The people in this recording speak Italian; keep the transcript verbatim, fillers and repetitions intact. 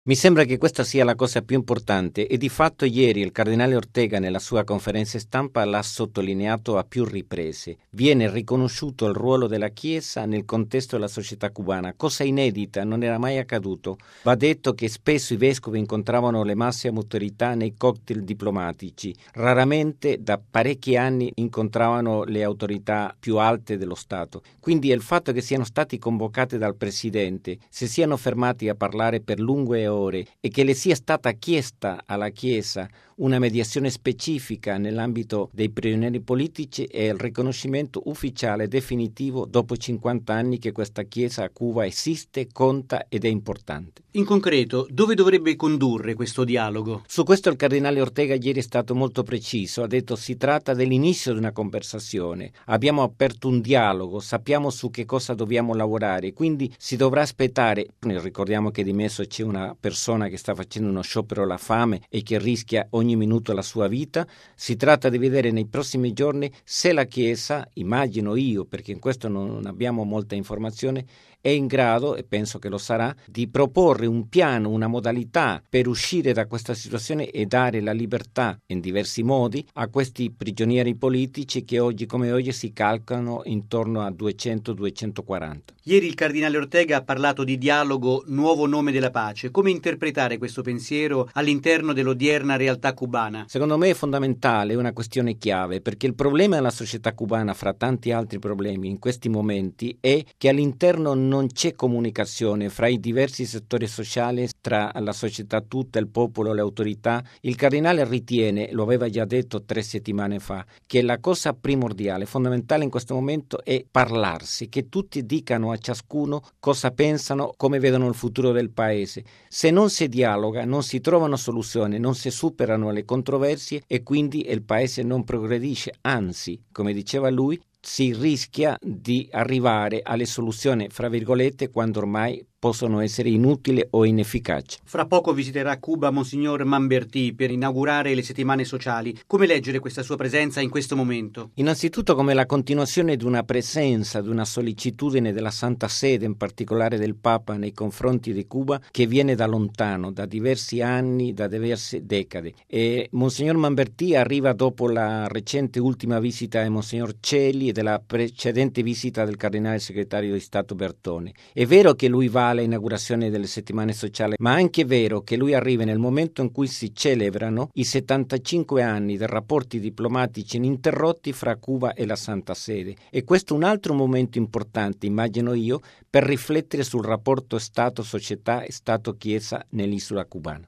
Mi sembra che questa sia la cosa più importante e di fatto ieri il cardinale Ortega nella sua conferenza stampa l'ha sottolineato a più riprese. Viene riconosciuto il ruolo della Chiesa nel contesto della società cubana, cosa inedita, non era mai accaduto. Va detto che spesso i vescovi incontravano le massime autorità nei cocktail diplomatici, raramente da parecchi anni incontravano le autorità più alte dello Stato. Quindi il fatto che siano stati convocati dal Presidente, se siano fermati a parlare per lunghe ore e che le sia stata chiesta alla Chiesa una mediazione specifica nell'ambito dei prigionieri politici è il riconoscimento ufficiale definitivo dopo cinquanta anni che questa Chiesa a Cuba esiste, conta ed è importante. In concreto, dove dovrebbe condurre questo dialogo? Su questo il cardinale Ortega ieri è stato molto preciso, ha detto si tratta dell'inizio di una conversazione, abbiamo aperto un dialogo, sappiamo su che cosa dobbiamo lavorare, quindi si dovrà aspettare, ricordiamo che di mezzo c'è una persona che sta facendo uno sciopero alla fame e che rischia ogni minuto la sua vita, si tratta di vedere nei prossimi giorni se la Chiesa, immagino io, perché in questo non abbiamo molta informazione, è in grado, e penso che lo sarà, di proporre un piano, una modalità per uscire da questa situazione e dare la libertà in diversi modi a questi prigionieri politici che oggi come oggi si calcolano intorno a duecento duecentoquaranta. Ieri il cardinale Ortega ha parlato di dialogo, nuovo nome della pace. Come interpretare questo pensiero all'interno dell'odierna realtà cubana? Secondo me è fondamentale, è una questione chiave, perché il problema della società cubana, fra tanti altri problemi in questi momenti, è che all'interno non c'è comunicazione fra i diversi settori sociali, tra la società tutta, il popolo, le autorità. Il cardinale ritiene, lo aveva già detto tre settimane fa, che la cosa primordiale, fondamentale in questo momento è parlarsi, che tutti dicano a ciascuno cosa pensano, come vedono il futuro del paese. Se non si dialoga, non si trovano soluzioni, non si superano le controversie e quindi il paese non progredisce, anzi, come diceva lui, si rischia di arrivare alle soluzioni, fra virgolette, quando ormai possono essere inutili o inefficaci. Fra poco visiterà Cuba Monsignor Manbertì per inaugurare le settimane sociali. Come leggere questa sua presenza in questo momento? Innanzitutto come la continuazione di una presenza, di una sollecitudine della Santa Sede, in particolare del Papa nei confronti di Cuba, che viene da lontano, da diversi anni, da diverse decadi. E Monsignor Manbertì arriva dopo la recente ultima visita di Monsignor Celi e della precedente visita del cardinale segretario di Stato Bertone. È vero che lui va alla inaugurazione delle settimane sociali, ma è anche vero che lui arriva nel momento in cui si celebrano i settantacinque anni dei rapporti diplomatici ininterrotti fra Cuba e la Santa Sede. E questo è un altro momento importante, immagino io, per riflettere sul rapporto Stato-società e Stato-Chiesa nell'isola cubana.